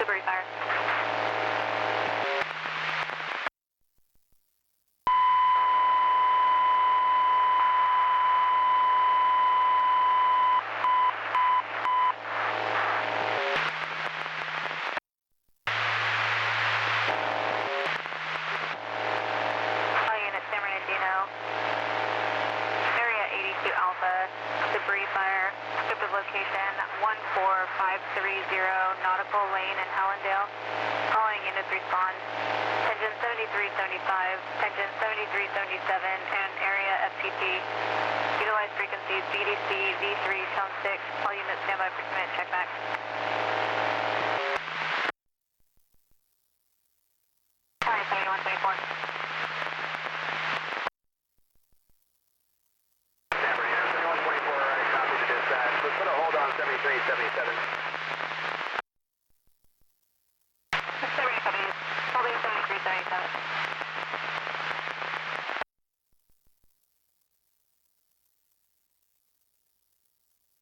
Debris fire. All units, San Bernardino. Area 82 Alpha, debris fire, descriptive location 14530 Nautical Lane in Allendale. Following units respond. Engine 7375, engine 7377, and area FTP. Utilize frequencies BDC, V3, Tone 6. All units stand by for commit check back.